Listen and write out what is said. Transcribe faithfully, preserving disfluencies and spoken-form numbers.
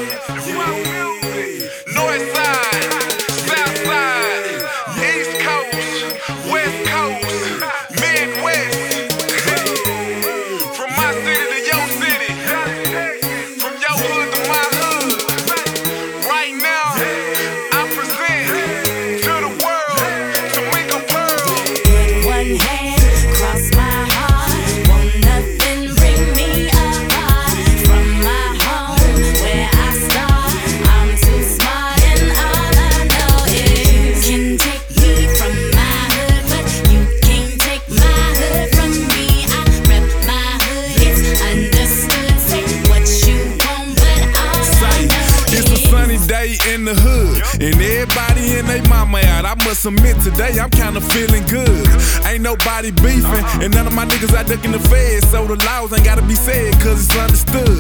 North side, south side, east coast, west coast, midwest. From my city to your city, from your hood to my hood. Right now, I present to the world Tamika Pearl. One hand cross my heart, won't nothing bring me apart. From my home where I start, I'm too smart and all I know is you can take me from my hood, but you can't take my hood from me. I rep my hood, it's understood. Say what you want, but all I know It's a sunny day in the hood, and everybody and they mama out. I must admit today I'm kinda feeling good. Ain't nobody beefing, and none of my niggas out ducking the feds, so the laws ain't gotta be said, cause it's understood.